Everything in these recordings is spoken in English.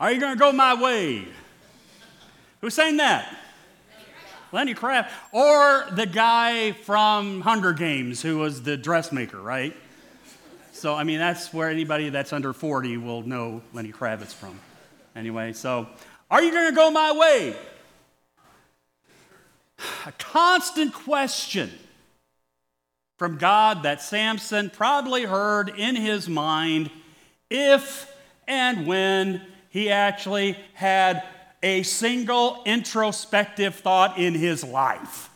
Are you going to go my way? Who sang that? Lenny Kravitz. Or the guy from Hunger Games who was the dressmaker, right? So, I mean, that's where anybody that's under 40 will know Lenny Kravitz from. Anyway, so, are you going to go my way? A constant question from God that Samson probably heard in his mind if and when he actually had a single introspective thought in his life.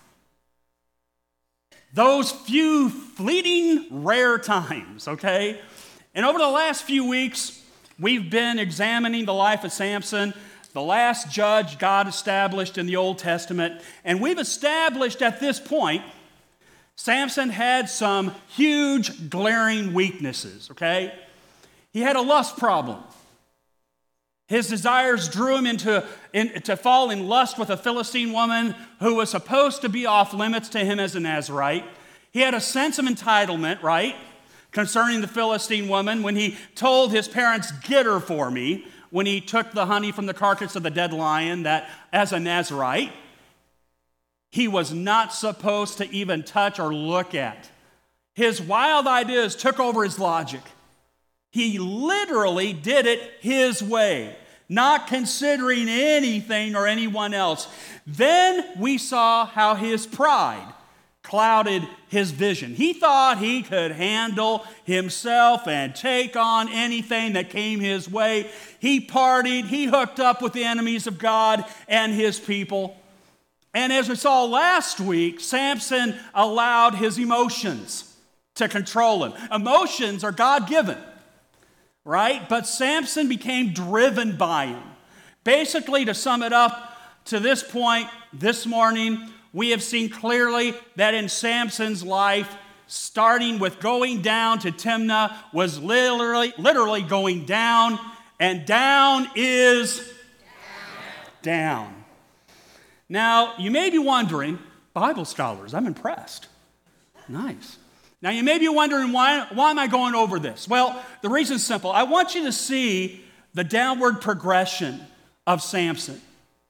Those few fleeting, rare times, okay? And over the last few weeks, we've been examining the life of Samson, the last judge God established in the Old Testament. And we've established at this point, Samson had some huge, glaring weaknesses, okay? He had a lust problem. His desires drew him to fall in lust with a Philistine woman who was supposed to be off limits to him as a Nazirite. He had a sense of entitlement, right, concerning the Philistine woman when he told his parents, "Get her for me," when he took the honey from the carcass of the dead lion that as a Nazirite, he was not supposed to even touch or look at. His wild ideas took over his logic. He literally did it his way, not considering anything or anyone else. Then we saw how his pride clouded his vision. He thought he could handle himself and take on anything that came his way. He partied, he hooked up with the enemies of God and his people. And as we saw last week, Samson allowed his emotions to control him. Emotions are God-given, right? But Samson became driven by him. Basically, to sum it up to this point, this morning, we have seen clearly that in Samson's life, starting with going down to Timnah, was literally going down, and down is down. Now, you may be wondering, Bible scholars, I'm impressed. Nice. Now, you may be wondering, why am I going over this? Well, the reason is simple. I want you to see the downward progression of Samson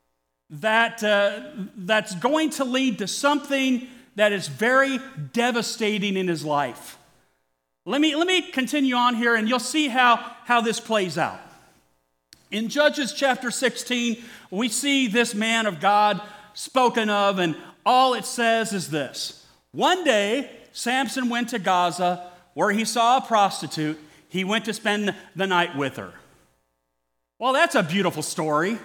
that's going to lead to something that is very devastating in his life. Let me continue on here, and you'll see how this plays out. In Judges chapter 16, we see this man of God spoken of, and all it says is this. One day, Samson went to Gaza, where he saw a prostitute. He went to spend the night with her. Well, that's a beautiful story.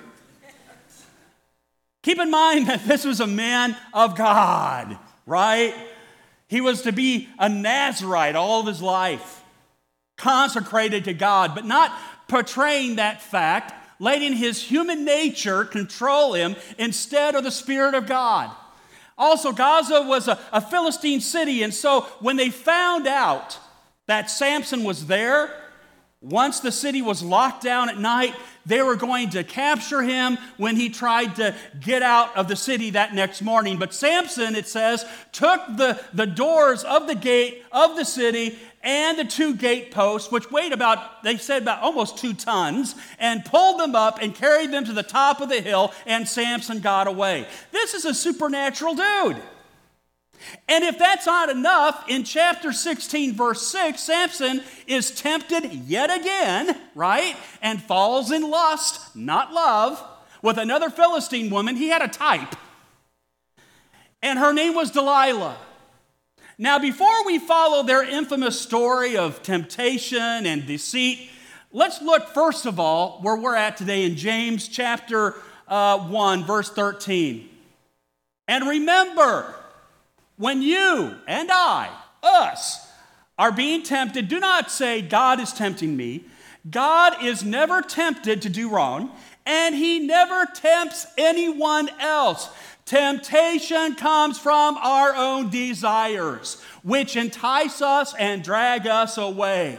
Keep in mind that this was a man of God, right? He was to be a Nazirite all of his life, consecrated to God, but not portraying that fact, letting his human nature control him instead of the Spirit of God. Also, Gaza was a Philistine city, and so when they found out that Samson was there, once the city was locked down at night, they were going to capture him when he tried to get out of the city that next morning. But Samson, it says, took the doors of the gate of the city and the two gate posts, which weighed about almost 2 tons, and pulled them up and carried them to the top of the hill, and Samson got away. This is a supernatural dude. And if that's not enough, in chapter 16, verse 6, Samson is tempted yet again, right? And falls in lust, not love, with another Philistine woman. He had a type. And her name was Delilah. Now, before we follow their infamous story of temptation and deceit, let's look first of all where we're at today in James chapter 1, verse 13. And remember, when you and us, are being tempted, do not say, God is tempting me. God is never tempted to do wrong, and he never tempts anyone else. Temptation comes from our own desires, which entice us and drag us away.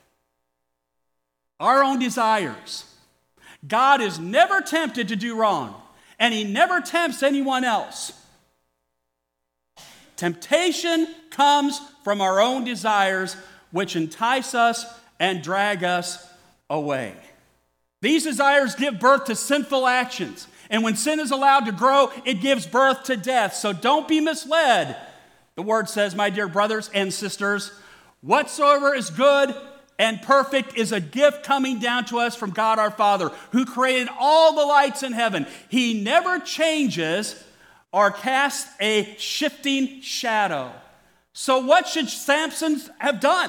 Our own desires. God is never tempted to do wrong, and he never tempts anyone else. Temptation comes from our own desires, which entice us and drag us away. These desires give birth to sinful actions. And when sin is allowed to grow, it gives birth to death. So don't be misled. The word says, my dear brothers and sisters, whatsoever is good and perfect is a gift coming down to us from God our Father, who created all the lights in heaven. He never changes or casts a shifting shadow. So what should Samson have done?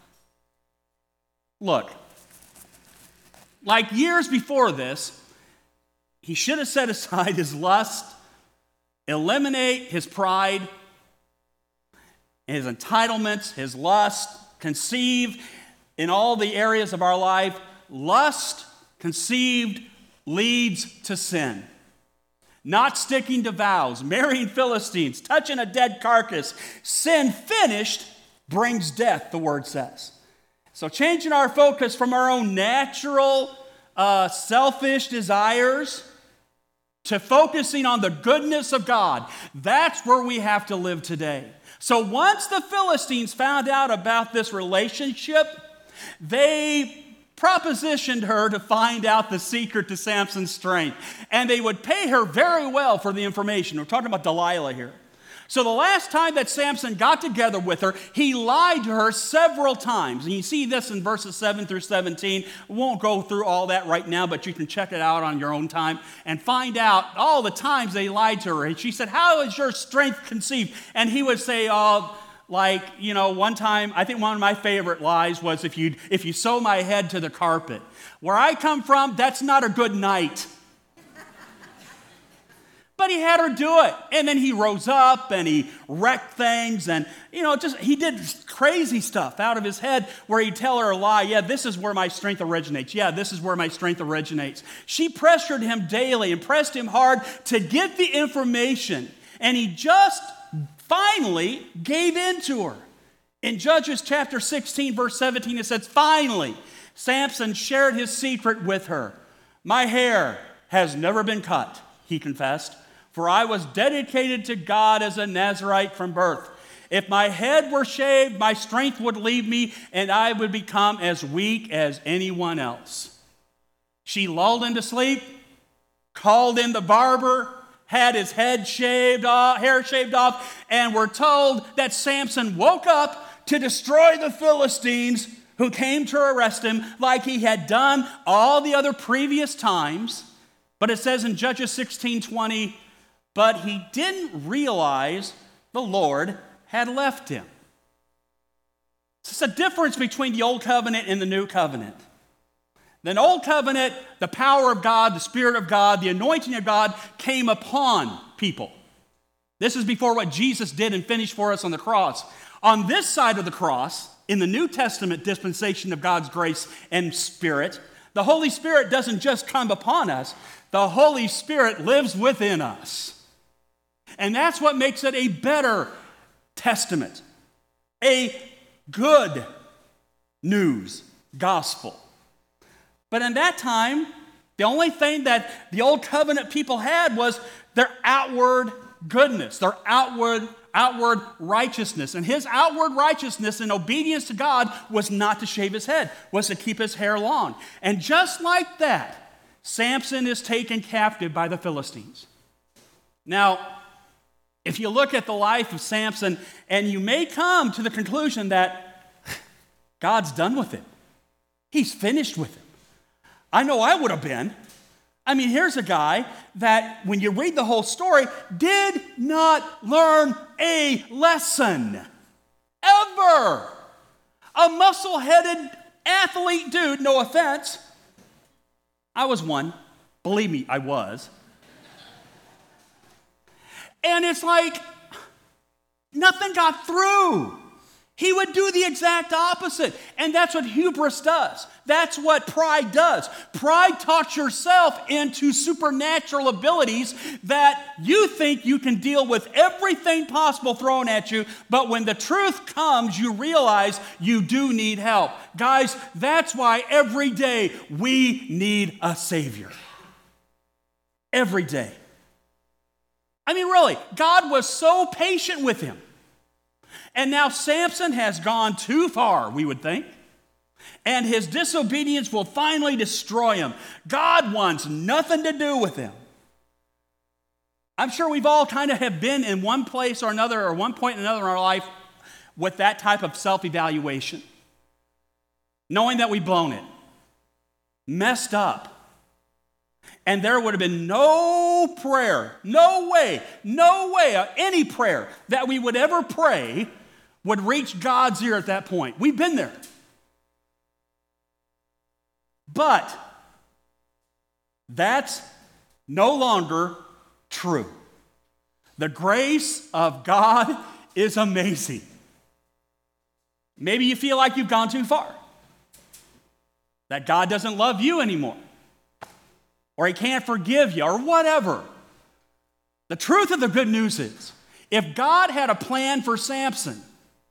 Look, like years before this, he should have set aside his lust, eliminate his pride, his entitlements, his lust, conceive in all the areas of our life. Lust conceived leads to sin. Not sticking to vows, marrying Philistines, touching a dead carcass. Sin finished brings death, the word says. So changing our focus from our own natural, selfish desires to focusing on the goodness of God. That's where we have to live today. So once the Philistines found out about this relationship, they propositioned her to find out the secret to Samson's strength. And they would pay her very well for the information. We're talking about Delilah here. So the last time that Samson got together with her, he lied to her several times. And you see this in verses 7 through 17. We won't go through all that right now, but you can check it out on your own time and find out all the times they lied to her. And she said, how is your strength conceived? And he would say, one time, I think one of my favorite lies was, if you sew my head to the carpet. Where I come from, that's not a good night. But he had her do it. And then he rose up and he wrecked things and, he did crazy stuff out of his head where he'd tell her a lie. Yeah, this is where my strength originates. Yeah, this is where my strength originates. She pressured him daily and pressed him hard to get the information. And he just finally gave in to her. In Judges chapter 16, verse 17, it says, finally, Samson shared his secret with her. My hair has never been cut, he confessed, for I was dedicated to God as a Nazirite from birth. If my head were shaved, my strength would leave me, and I would become as weak as anyone else. She lulled him to sleep, called in the barber, had his hair shaved off, and we're told that Samson woke up to destroy the Philistines who came to arrest him like he had done all the other previous times. But it says in Judges 16:20, but he didn't realize the Lord had left him. It's a difference between the Old Covenant and the New Covenant. The Old Covenant, the power of God, the Spirit of God, the anointing of God came upon people. This is before what Jesus did and finished for us on the cross. On this side of the cross, in the New Testament dispensation of God's grace and Spirit, the Holy Spirit doesn't just come upon us, the Holy Spirit lives within us. And that's what makes it a better testament, a good news gospel. But in that time, the only thing that the Old Covenant people had was their outward goodness, their outward righteousness. And his outward righteousness and obedience to God was not to shave his head, was to keep his hair long. And just like that, Samson is taken captive by the Philistines. Now, if you look at the life of Samson, and you may come to the conclusion that God's done with him. He's finished with him. I know I would have been. I mean, here's a guy that, when you read the whole story, did not learn a lesson. Ever. A muscle-headed athlete dude, no offense. I was one. Believe me, I was. And it's like nothing got through. He would do the exact opposite. And that's what hubris does. That's what pride does. Pride talks yourself into supernatural abilities that you think you can deal with everything possible thrown at you, but when the truth comes, you realize you do need help. Guys, that's why every day we need a Savior. Every day. I mean, really, God was so patient with him. And now Samson has gone too far, we would think. And his disobedience will finally destroy him. God wants nothing to do with him. I'm sure we've all kind of have been in one place or another, or one point or another in our life with that type of self-evaluation. Knowing that we've blown it, messed up. And there would have been no prayer, no way, any prayer that we would ever pray would reach God's ear at that point. We've been there. But that's no longer true. The grace of God is amazing. Maybe you feel like you've gone too far, that God doesn't love you anymore, or he can't forgive you, or whatever. The truth of the good news is, if God had a plan for Samson,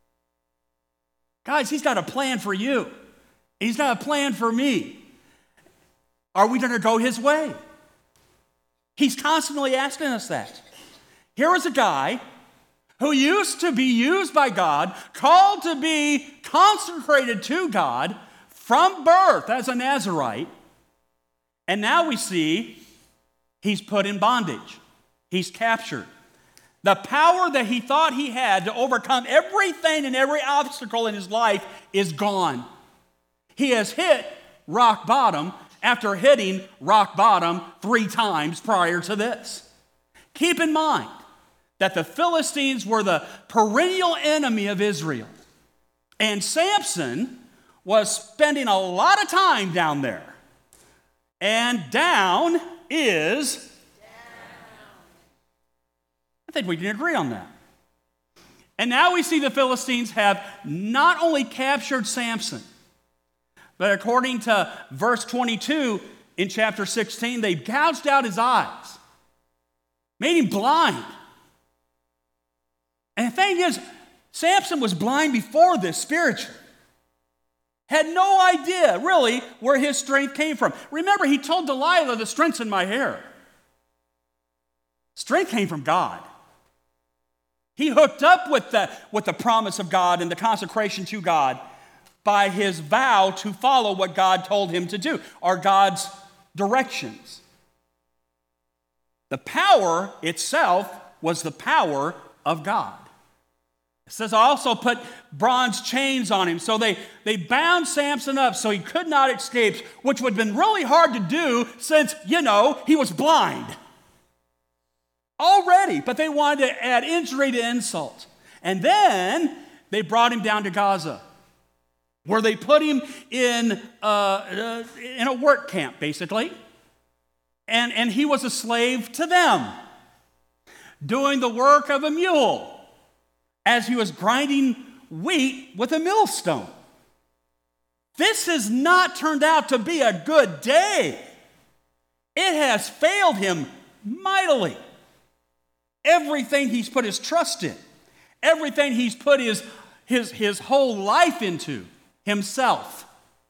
guys, he's got a plan for you. He's got a plan for me. Are we going to go his way? He's constantly asking us that. Here is a guy who used to be used by God, called to be consecrated to God from birth as a Nazirite, and now we see he's put in bondage. He's captured. The power that he thought he had to overcome everything and every obstacle in his life is gone. He has hit rock bottom after hitting rock bottom 3 times prior to this. Keep in mind that the Philistines were the perennial enemy of Israel. And Samson was spending a lot of time down there. And down is down. I think we can agree on that. And now we see the Philistines have not only captured Samson, but according to verse 22 in chapter 16, they gouged out his eyes, made him blind. And the thing is, Samson was blind before this spiritually. Had no idea, really, where his strength came from. Remember, he told Delilah, the strength's in my hair. Strength came from God. He hooked up with the promise of God and the consecration to God by his vow to follow what God told him to do, or God's directions. The power itself was the power of God. It says, I also put bronze chains on him. So they bound Samson up so he could not escape, which would have been really hard to do since, he was blind already. But they wanted to add injury to insult. And then they brought him down to Gaza, where they put him in a work camp, basically. And he was a slave to them, doing the work of a mule as he was grinding wheat with a millstone. This has not turned out to be a good day. It has failed him mightily. Everything he's put his trust in, everything he's put his whole life into, himself.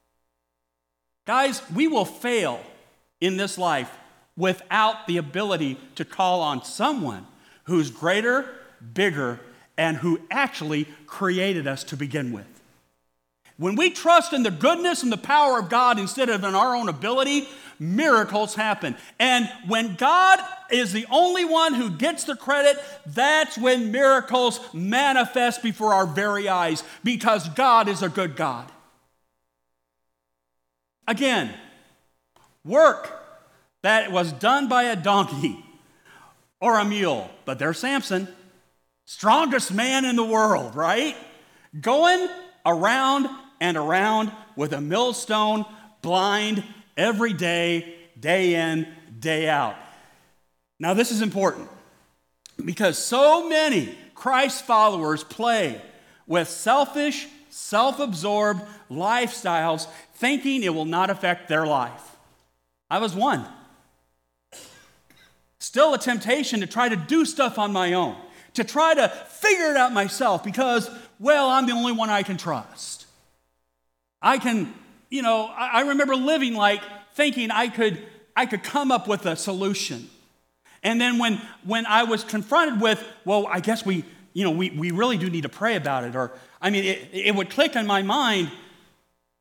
Guys, we will fail in this life without the ability to call on someone who's greater, bigger, and who actually created us to begin with. When we trust in the goodness and the power of God instead of in our own ability, miracles happen. And when God is the only one who gets the credit, that's when miracles manifest before our very eyes, because God is a good God. Again, work that was done by a donkey or a mule, but there's Samson, strongest man in the world, right? Going around and around with a millstone, blind, every day, day in, day out. Now, this is important because so many Christ followers play with selfish, self-absorbed lifestyles, thinking it will not affect their life. I was one. Still a temptation to try to do stuff on my own, to try to figure it out myself because, I'm the only one I can trust. I remember living like thinking I could come up with a solution. And then when I was confronted with, I guess we really do need to pray about it, or, it would click in my mind,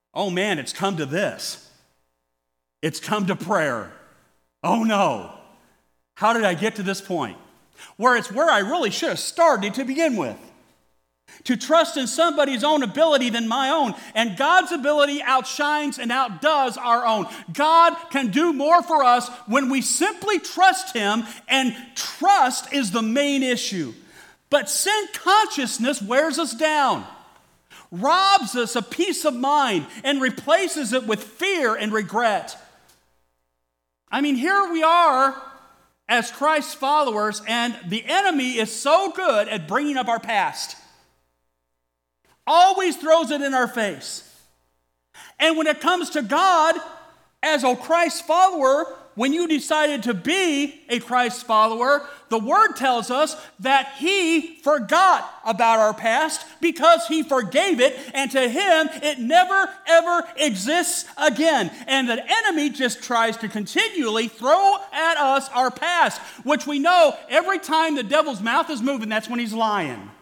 oh man, it's come to this. It's come to prayer. Oh no, how did I get to this point? Where it's where I really should have started to begin with. To trust in somebody's own ability than my own. And God's ability outshines and outdoes our own. God can do more for us when we simply trust Him, and trust is the main issue. But sin consciousness wears us down, robs us of peace of mind, and replaces it with fear and regret. I mean, here we are as Christ's followers, and the enemy is so good at bringing up our past. Always throws it in our face. And when it comes to God, as a Christ follower, when you decided to be a Christ follower, the Word tells us that He forgot about our past because He forgave it, and to Him it never, ever exists again. And the enemy just tries to continually throw at us our past, which we know every time the devil's mouth is moving, that's when he's lying.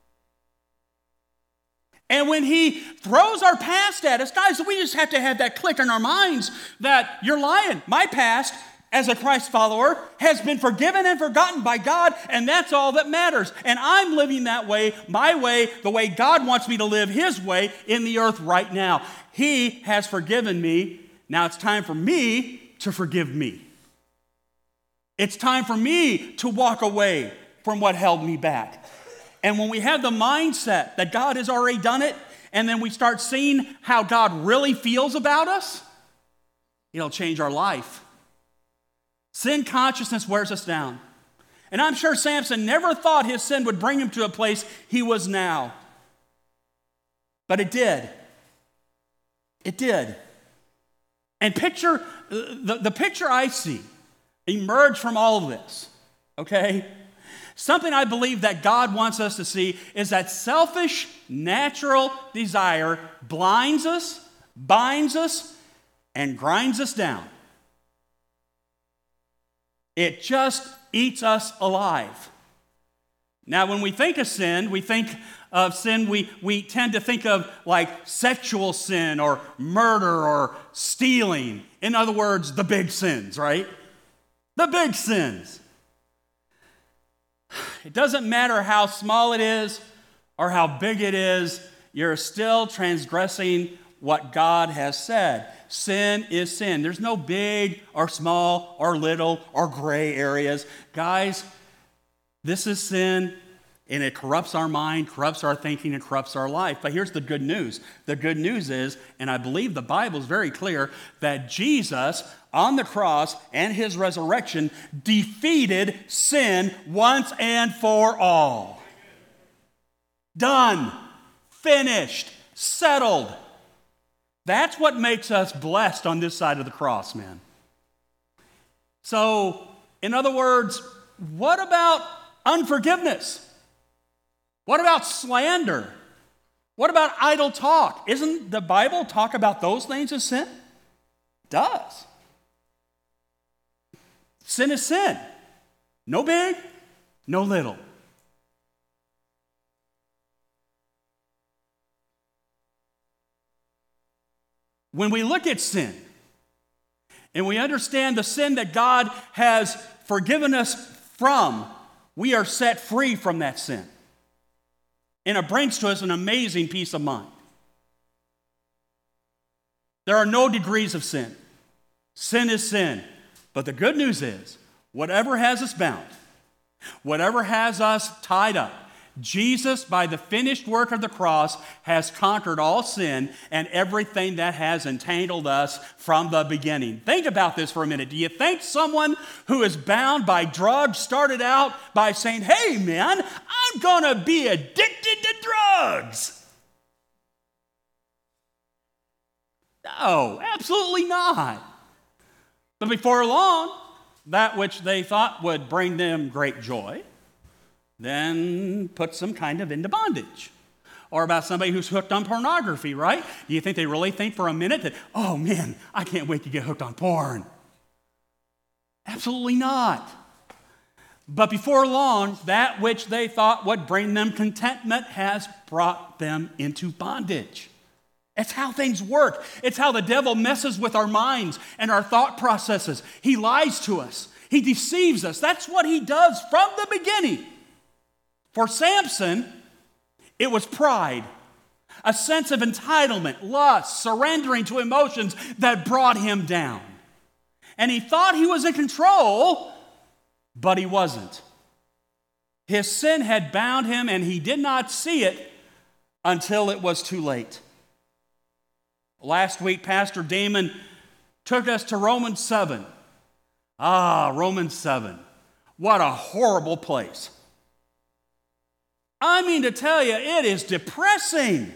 And when he throws our past at us, guys, we just have to have that click in our minds that you're lying. My past as a Christ follower has been forgiven and forgotten by God, and that's all that matters. And I'm living that way, my way, the way God wants me to live His way in the earth right now. He has forgiven me. Now it's time for me to forgive me. It's time for me to walk away from what held me back. And when we have the mindset that God has already done it, and then we start seeing how God really feels about us, it'll change our life. Sin consciousness wears us down. And I'm sure Samson never thought his sin would bring him to a place he was now. But it did. It did. And picture, the picture I see emerge from all of this, okay? Something I believe that God wants us to see is that selfish, natural desire blinds us, binds us, and grinds us down. It just eats us alive. Now, when we think of sin, we tend to think of like sexual sin or murder or stealing. In other words, the big sins, right? The big sins. It doesn't matter how small it is or how big it is, you're still transgressing what God has said. Sin is sin. There's no big or small or little or gray areas. Guys, this is sin, and it corrupts our mind, corrupts our thinking, and corrupts our life. But here's the good news. The good news is, and I believe the Bible is very clear, that Jesus on the cross and His resurrection defeated sin once and for all. Done. Finished. Settled. That's what makes us blessed on this side of the cross, man. So, in other words, what about unforgiveness? What about slander? What about idle talk? Isn't the Bible talk about those things as sin? It does. Sin is sin. No big, no little. When we look at sin and we understand the sin that God has forgiven us from, we are set free from that sin. And it brings to us an amazing peace of mind. There are no degrees of sin. Sin is sin. But the good news is, whatever has us bound, whatever has us tied up, Jesus, by the finished work of the cross, has conquered all sin and everything that has entangled us from the beginning. Think about this for a minute. Do you think someone who is bound by drugs started out by saying, hey man, I'm going to be addicted to drugs? No, absolutely not. But before long, that which they thought would bring them great joy then puts them kind of into bondage. Or about somebody who's hooked on pornography, right? Do you think they really think for a minute that, oh man, I can't wait to get hooked on porn? Absolutely not. But before long, that which they thought would bring them contentment has brought them into bondage. It's how things work. It's how the devil messes with our minds and our thought processes. He lies to us. He deceives us. That's what he does from the beginning. For Samson, it was pride, a sense of entitlement, lust, surrendering to emotions that brought him down. And he thought he was in control, but he wasn't. His sin had bound him, and he did not see it until it was too late. Last week, Pastor Damon took us to Romans 7. Romans 7. What a horrible place. I mean to tell you, it is depressing.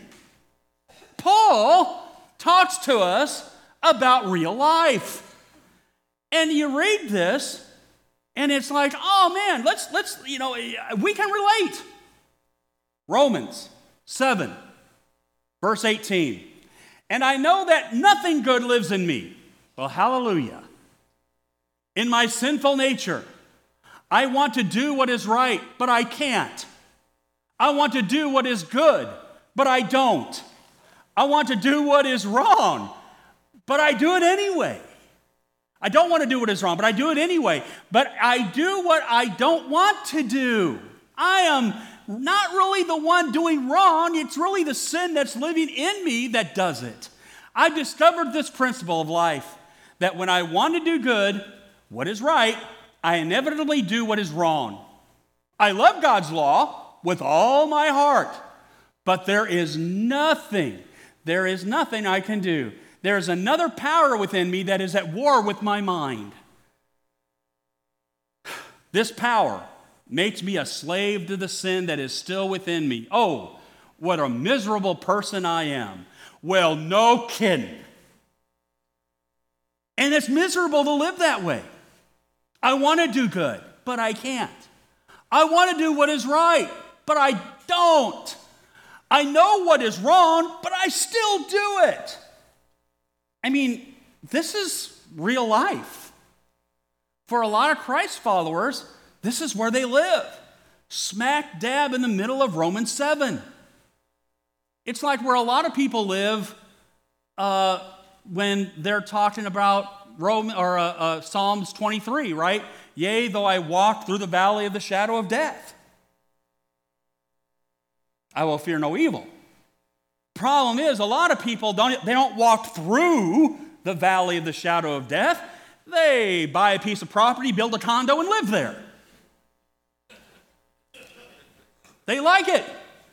Paul talks to us about real life. And you read this, and it's like, oh man, let's we can relate. Romans 7, verse 18. And I know that nothing good lives in me. Well, hallelujah. In my sinful nature, I want to do what is right, but I can't. I want to do what is good, but I don't. I want to do what is wrong, but I do it anyway. I don't want to do what is wrong, but I do it anyway. But I do what I don't want to do. I am not really the one doing wrong. It's really the sin that's living in me that does it. I've discovered this principle of life, that when I want to do good, what is right, I inevitably do what is wrong. I love God's law with all my heart, but there is nothing I can do. There is another power within me that is at war with my mind. This power makes me a slave to the sin that is still within me. Oh, what a miserable person I am. Well, no kidding. And it's miserable to live that way. I want to do good, but I can't. I want to do what is right, but I don't. I know what is wrong, but I still do it. I mean, this is real life. For a lot of Christ followers, this is where they live, smack dab in the middle of Romans 7. It's like where a lot of people live when they're talking about Psalms 23, right? Yea, though I walk through the valley of the shadow of death, I will fear no evil. Problem is, a lot of people don't walk through the valley of the shadow of death. They buy a piece of property, build a condo, and live there. They like it.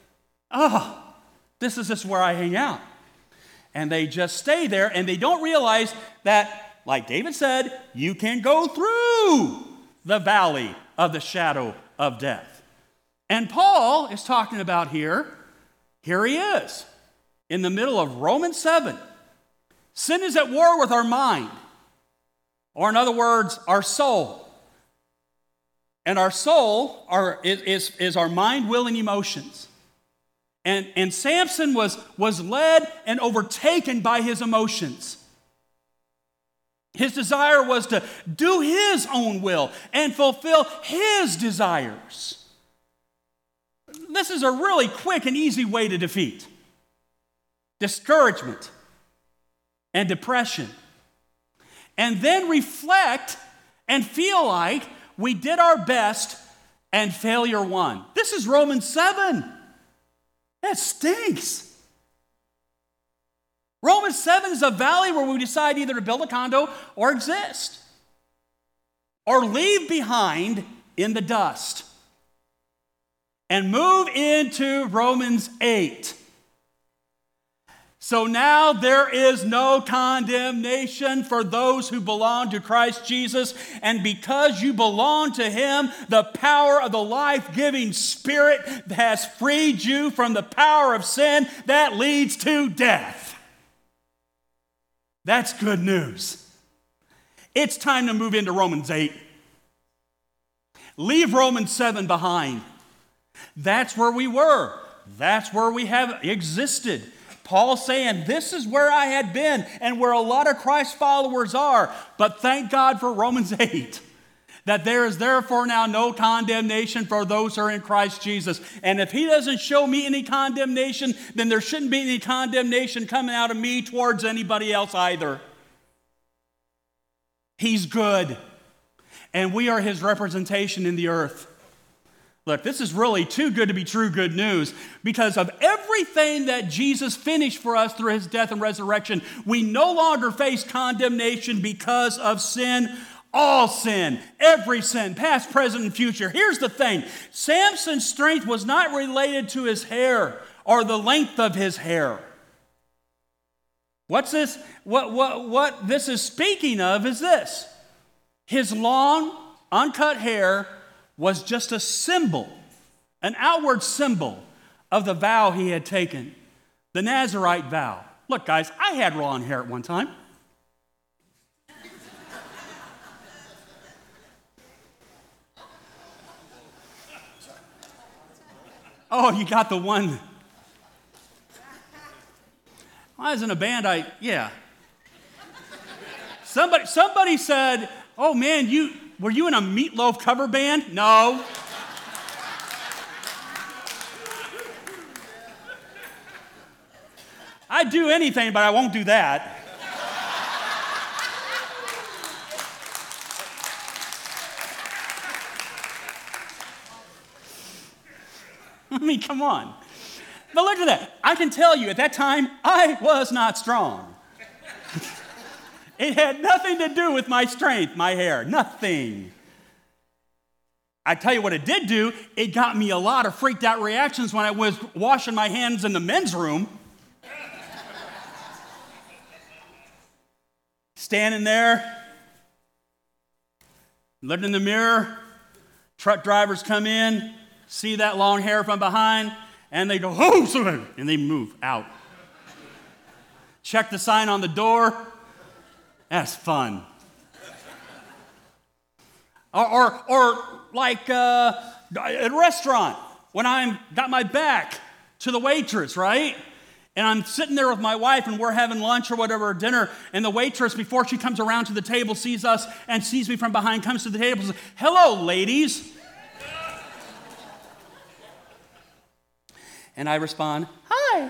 This is just where I hang out. And they just stay there, and they don't realize that, like David said, you can go through the valley of the shadow of death. And Paul is talking about here he is, in the middle of Romans 7. Sin is at war with our mind, or in other words, our soul. And our soul is our mind, will, and emotions. And Samson was led and overtaken by his emotions. His desire was to do his own will and fulfill his desires. This is a really quick and easy way to defeat discouragement and depression. And then reflect and feel like we did our best and failure won. This is Romans 7. That stinks. Romans 7 is a valley where we decide either to build a condo or exist, or leave behind in the dust and move into Romans 8. So now there is no condemnation for those who belong to Christ Jesus, and because you belong to Him, the power of the life-giving Spirit has freed you from the power of sin that leads to death. That's good news. It's time to move into Romans 8. Leave Romans 7 behind. That's where we were. That's where we have existed. Paul saying, this is where I had been and where a lot of Christ followers are. But thank God for Romans 8. that there is therefore now no condemnation for those who are in Christ Jesus. And if he doesn't show me any condemnation, then there shouldn't be any condemnation coming out of me towards anybody else either. He's good, and we are his representation in the earth. Look, this is really too good to be true good news, because of everything that Jesus finished for us through his death and resurrection, we no longer face condemnation because of sin. All sin, every sin, past, present, and future. Here's the thing. Samson's strength was not related to his hair or the length of his hair. What's this? What this is speaking of is this. His long, uncut hair was just a symbol, an outward symbol of the vow he had taken, the Nazirite vow. Look, guys, I had long hair at one time. Oh, you got the one. When I was in a band, Somebody said, oh man, were you in a Meatloaf cover band? No. I'd do anything, but I won't do that. I mean, come on. But look at that. I can tell you, at that time, I was not strong. It had nothing to do with my strength, my hair. Nothing. I tell you what it did do. It got me a lot of freaked out reactions when I was washing my hands in the men's room. Standing there, looking in the mirror. Truck drivers come in, see that long hair from behind, and they go, oh, sorry, and they move out. Check the sign on the door. That's fun. Or like at a restaurant, when I'm got my back to the waitress, right? And I'm sitting there with my wife and we're having lunch or whatever, dinner, and the waitress, before she comes around to the table, sees us and sees me from behind, comes to the table and says, hello, ladies. And I respond, hi.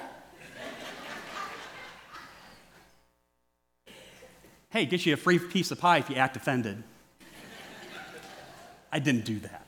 Hey, get you a free piece of pie if you act offended. I didn't do that.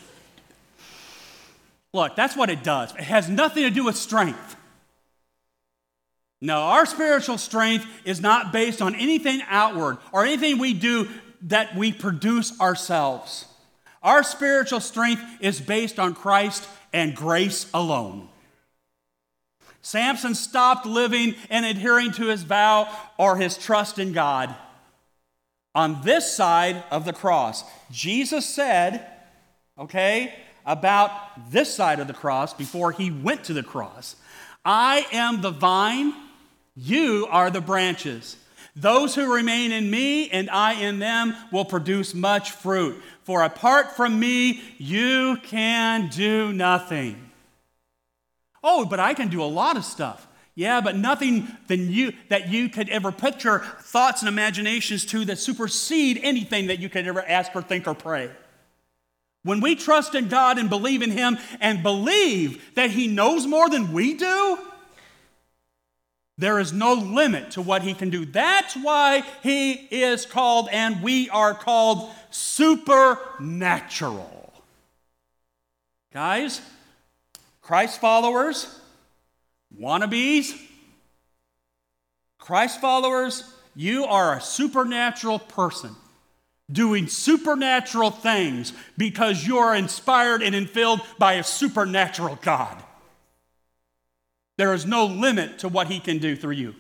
Look, that's what it does. It has nothing to do with strength. No, our spiritual strength is not based on anything outward or anything we do that we produce ourselves. Our spiritual strength is based on Christ and grace alone. Samson stopped living and adhering to his vow or his trust in God. On this side of the cross, Jesus said, about this side of the cross before he went to the cross, I am the vine, you are the branches. Those who remain in me and I in them will produce much fruit. For apart from me, you can do nothing. Oh, but I can do a lot of stuff. Yeah, but nothing that you could ever put your thoughts and imaginations to that supersede anything that you could ever ask or think or pray. When we trust in God and believe in him and believe that he knows more than we do, there is no limit to what he can do. That's why he is called, and we are called, supernatural. Guys, Christ followers, wannabes, Christ followers, you are a supernatural person doing supernatural things because you are inspired and infilled by a supernatural God. There is no limit to what he can do through you.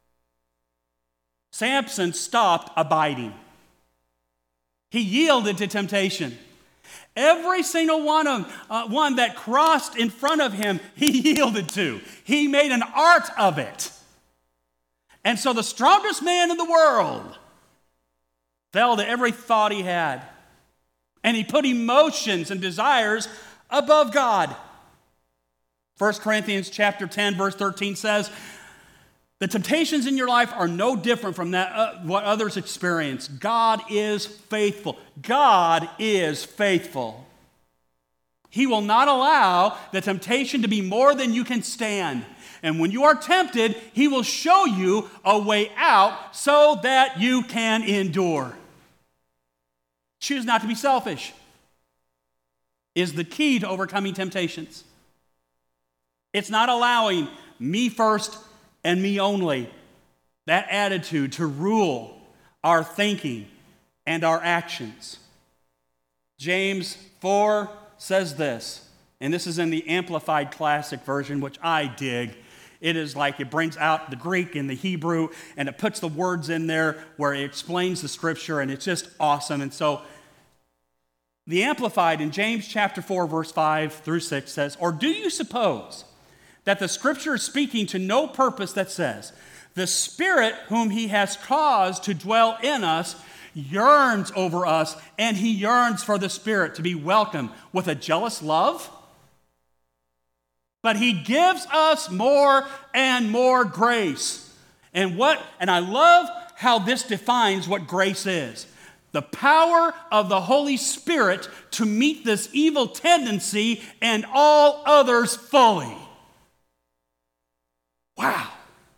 Samson stopped abiding. He yielded to temptation. Every single one that crossed in front of him, he yielded to. He made an art of it. And so the strongest man in the world fell to every thought he had. And he put emotions and desires above God. 1 Corinthians chapter 10, verse 13 says, The temptations in your life are no different from that what others experience. God is faithful. God is faithful. He will not allow the temptation to be more than you can stand. And when you are tempted, He will show you a way out so that you can endure. Choose not to be selfish is the key to overcoming temptations. It's not allowing me first and me only, that attitude to rule our thinking and our actions. James 4 says this, and this is in the Amplified Classic Version, which I dig. It is like it brings out the Greek and the Hebrew, and it puts the words in there where it explains the Scripture, and it's just awesome. And so the Amplified in James chapter 4, verse 5 through 6 says, "Or do you suppose that the Scripture is speaking to no purpose that says, the Spirit whom He has caused to dwell in us yearns over us, and He yearns for the Spirit to be welcomed with a jealous love? But He gives us more and more grace." And I love how this defines what grace is. The power of the Holy Spirit to meet this evil tendency and all others fully. Wow.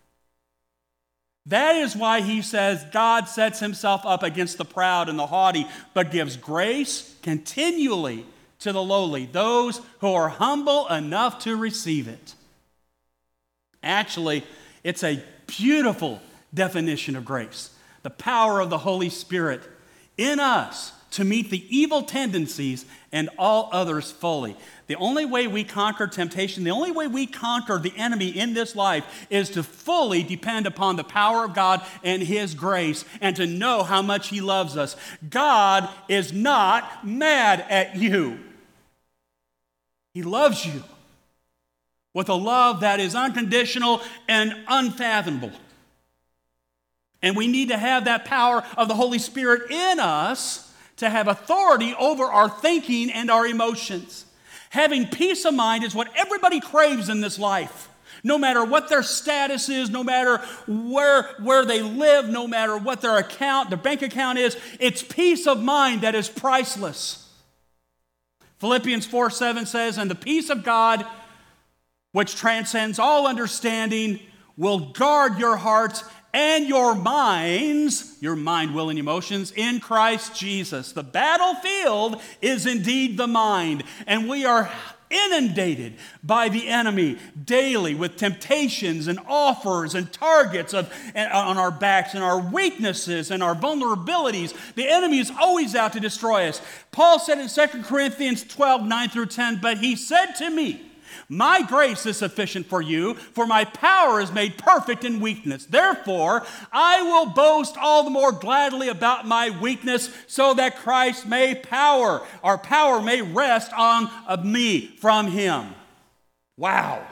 That is why he says God sets Himself up against the proud and the haughty, but gives grace continually to the lowly, those who are humble enough to receive it. Actually, it's a beautiful definition of grace. The power of the Holy Spirit in us to meet the evil tendencies and all others fully. The only way we conquer temptation, the only way we conquer the enemy in this life is to fully depend upon the power of God and His grace and to know how much He loves us. God is not mad at you. He loves you with a love that is unconditional and unfathomable. And we need to have that power of the Holy Spirit in us to have authority over our thinking and our emotions. Having peace of mind is what everybody craves in this life. No matter what their status is, no matter where they live, no matter what their bank account is, it's peace of mind that is priceless. Philippians 4:7 says, "And the peace of God, which transcends all understanding, will guard your hearts and your minds," your mind, will, and emotions, "in Christ Jesus." The battlefield is indeed the mind, and we are inundated by the enemy daily with temptations and offers and targets on our backs and our weaknesses and our vulnerabilities. The enemy is always out to destroy us. Paul said in 2 Corinthians 12:9 through 10, "But he said to me, my grace is sufficient for you, for my power is made perfect in weakness. Therefore, I will boast all the more gladly about my weakness, so that Christ's power may rest on me from Him." Wow.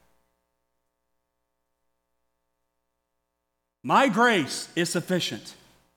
My grace is sufficient.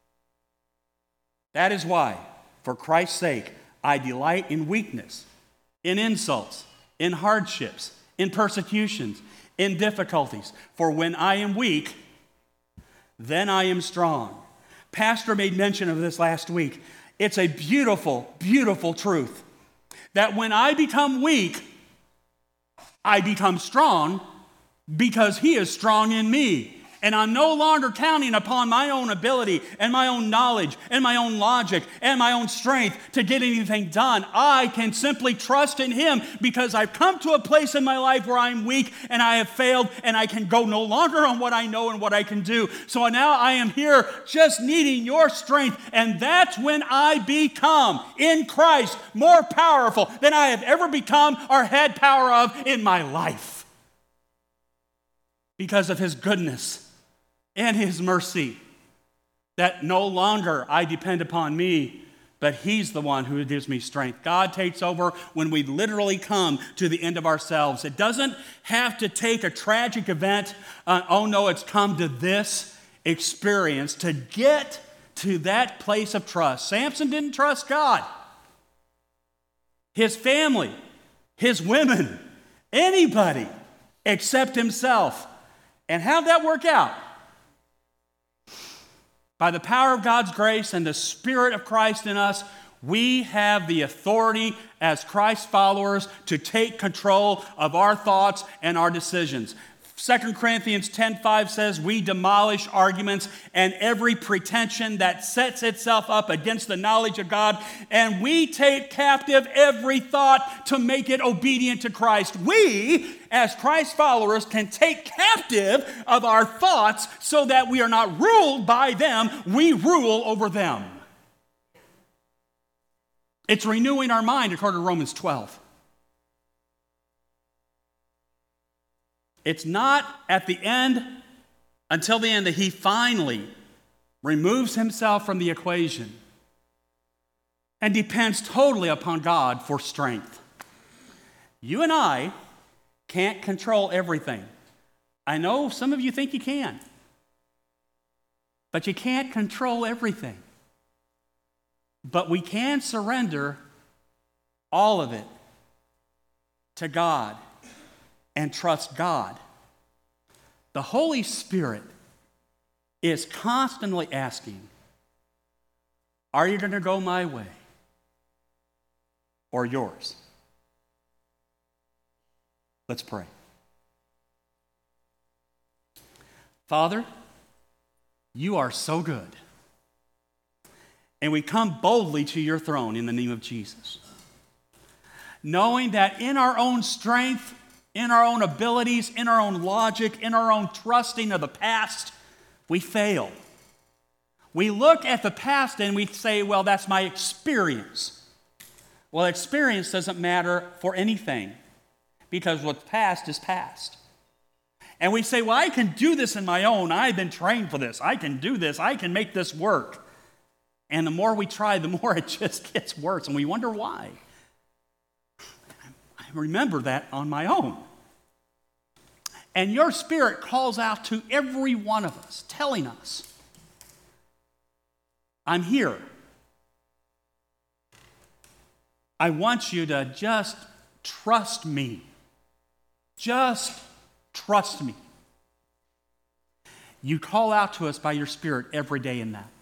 That is why, for Christ's sake, I delight in weakness, in insults, in hardships, in persecutions, in difficulties. For when I am weak, then I am strong. Pastor made mention of this last week. It's a beautiful, beautiful truth that when I become weak, I become strong because He is strong in me. And I'm no longer counting upon my own ability and my own knowledge and my own logic and my own strength to get anything done. I can simply trust in Him because I've come to a place in my life where I'm weak and I have failed and I can go no longer on what I know and what I can do. So now I am here just needing your strength, and that's when I become, in Christ, more powerful than I have ever become or had power of in my life. Because of His goodness and His mercy, that no longer I depend upon me, but He's the one who gives me strength. God takes over when we literally come to the end of ourselves. It doesn't have to take a tragic event, oh no, it's come to this experience to get to that place of trust. Samson didn't trust God. His family, his women, anybody except himself. And how'd that work out? By the power of God's grace and the Spirit of Christ in us, we have the authority as Christ followers to take control of our thoughts and our decisions. 2 Corinthians 10:5 says, we demolish arguments and every pretension that sets itself up against the knowledge of God, and we take captive every thought to make it obedient to Christ. We, as Christ followers, can take captive of our thoughts so that we are not ruled by them, we rule over them. It's renewing our mind according to Romans 12. It's not at the end, until the end, that he finally removes himself from the equation and depends totally upon God for strength. You and I can't control everything. I know some of you think you can, but you can't control everything. But we can surrender all of it to God and trust God. The Holy Spirit is constantly asking, are you going to go my way or yours? Let's pray. Father, you are so good. And we come boldly to your throne in the name of Jesus, knowing that in our own strength, in our own abilities, in our own logic, in our own trusting of the past, we fail. We look at the past and we say, well, that's my experience. Well, experience doesn't matter for anything because what's past is past. And we say, well, I can do this in my own. I've been trained for this. I can do this. I can make this work. And the more we try, the more it just gets worse. And we wonder why. I remember that on my own. And your Spirit calls out to every one of us, telling us, I'm here. I want you to just trust me. Just trust me. You call out to us by your Spirit every day in that.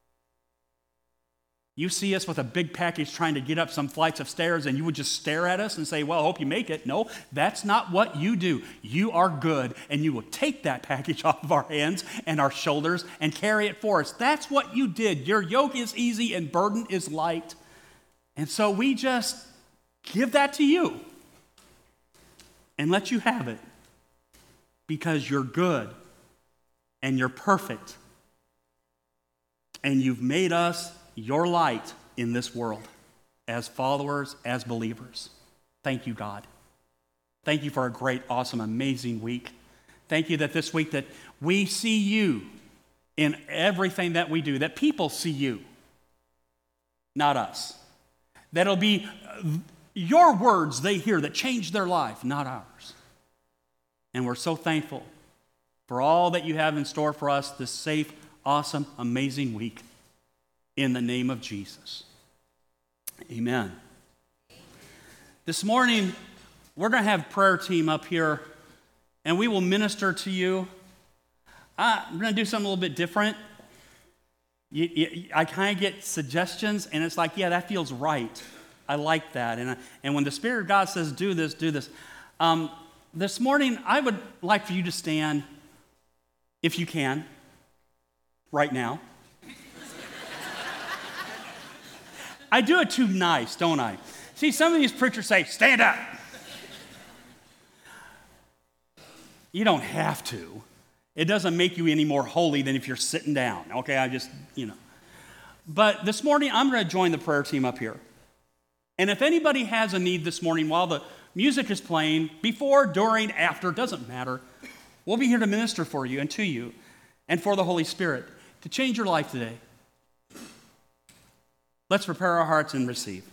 You see us with a big package trying to get up some flights of stairs and you would just stare at us and say, well, I hope you make it. No, that's not what you do. You are good and you will take that package off of our hands and our shoulders and carry it for us. That's what you did. Your yoke is easy and burden is light. And so we just give that to you and let you have it because you're good and you're perfect and you've made us your light in this world as followers, as believers. Thank you, God. Thank you for a great, awesome, amazing week. Thank you that this week that we see you in everything that we do, that people see you, not us. That it'll be your words they hear that change their life, not ours. And we're so thankful for all that you have in store for us this safe, awesome, amazing week. In the name of Jesus. Amen. This morning, we're going to have a prayer team up here, and we will minister to you. I'm going to do something a little bit different. I kind of get suggestions, and it's like, yeah, that feels right. I like that. And when the Spirit of God says, do this, do this. This morning, I would like for you to stand, if you can, right now. I do it too nice, don't I? See, some of these preachers say, stand up. You don't have to. It doesn't make you any more holy than if you're sitting down. Okay, But this morning, I'm going to join the prayer team up here. And if anybody has a need this morning while the music is playing, before, during, after, doesn't matter, we'll be here to minister for you and to you and for the Holy Spirit to change your life today. Let's prepare our hearts and receive.